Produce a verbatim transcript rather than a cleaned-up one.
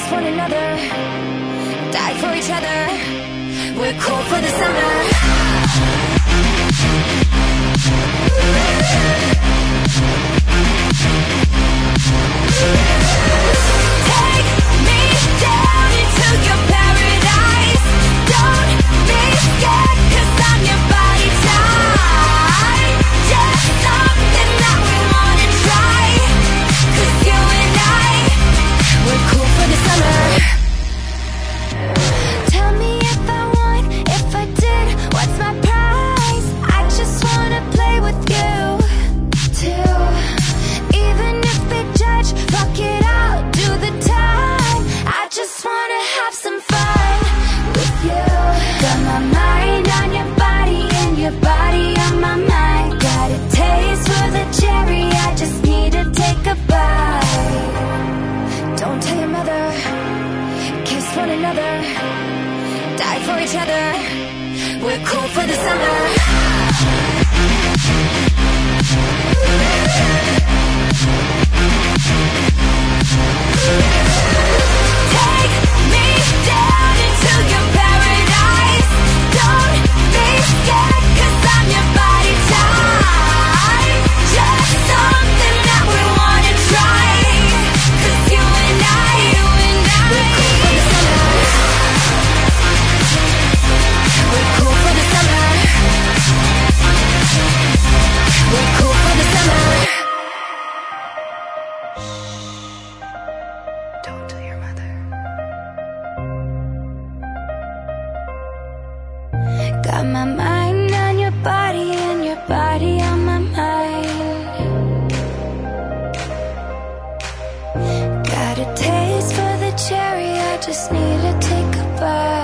one another, die for each other. We're cool for the summer. Take me down into your paradise. Don't be scared, 'cause I'm your body type. Just something that we wanna try, 'cause you and I, we're cool for the summer. Tell me if I won, if I did, what's my prize? I just wanna play with you too. Even if they judge, fuck it, I'll do the time. I just wanna have some fun with you. Got my mind on your body and your body on my mind. Got a taste for the cherry, I just need to take a bite. Don't tell your mother, kiss one another, die for each other. We're cool for the summer. Take me down into your paradise. Don't be scared, 'cause I'm your body type. Just something that we wanna try, 'cause you and I, you and I, we're cool for the summer. We're cool for the summer. We're cool for the summer. Don't tell your mother. Got my mind on your body and your body on my mind. Got a taste for the cherry, I just need to take a bite.